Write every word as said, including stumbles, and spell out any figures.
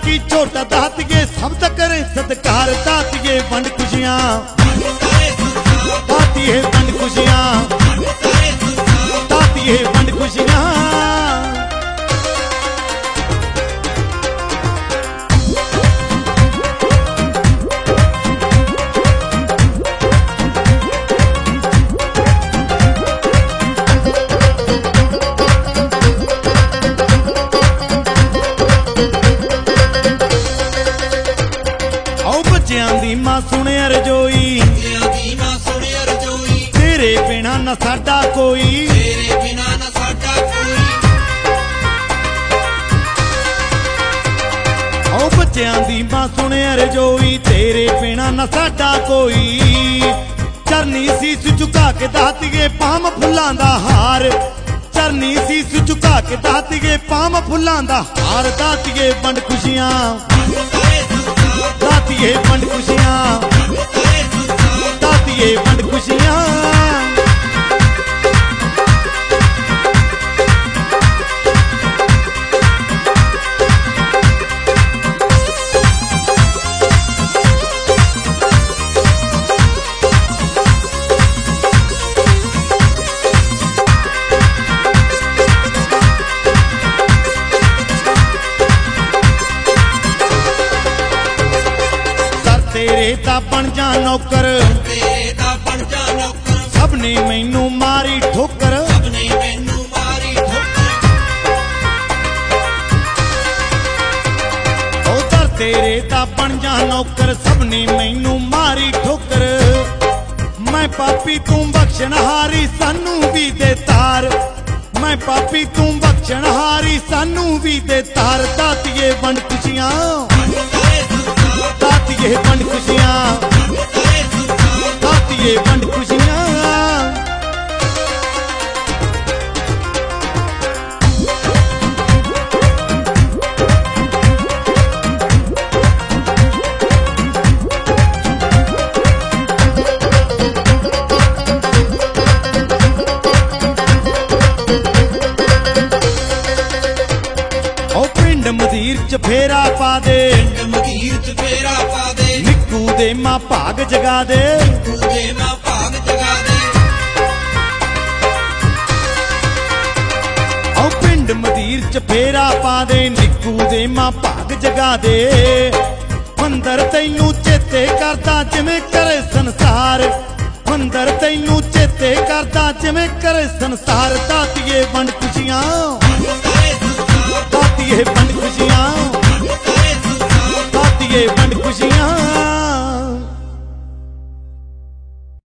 की छोटा दातिए सब तक करे सत्कार दातिए वंड खुशियां दातिए वंड खुशियां दातिए वंड खुशियां मां सुने रजोई तेरे बिना न साडा कोई ओ बच्चियां दी मां सुने रजोई तेरे बिना न साडा कोई चरनी सीस झुका के दातिए पाम फुल्लां दा हार चरनी सीस झुका के दातिए पाम फुल्लां दा हार दातिए वंड खुशियां दातिए वंड खुशियां दातिए वंड खुशियां तेरे दा बन जा नौकर सबने मैनू मारी ठोकर उधर तेरे दा बन जा नौकर सबने मैनू मारी ठोकर मैं पापी तू बख्शनहारी सानू भी दे तार मैं पापी तू बख्शनहारी सानू भी दे तार दातिए वंड खुशियां दातिए वंड खुशियां दातिए वंड खुशियां ओ पिंड मदीर च फेरा पा दे निक्कू दे मां भाग जगा दे ओ पिंड मदीर च फेरा पा दे निक्कू दे मां भाग जगा दे मंदर तैनू चेते करदा जिवें करे संसार मंदर तैनू चेते करदा जिवें करे संसार दातिए वंड खुशियां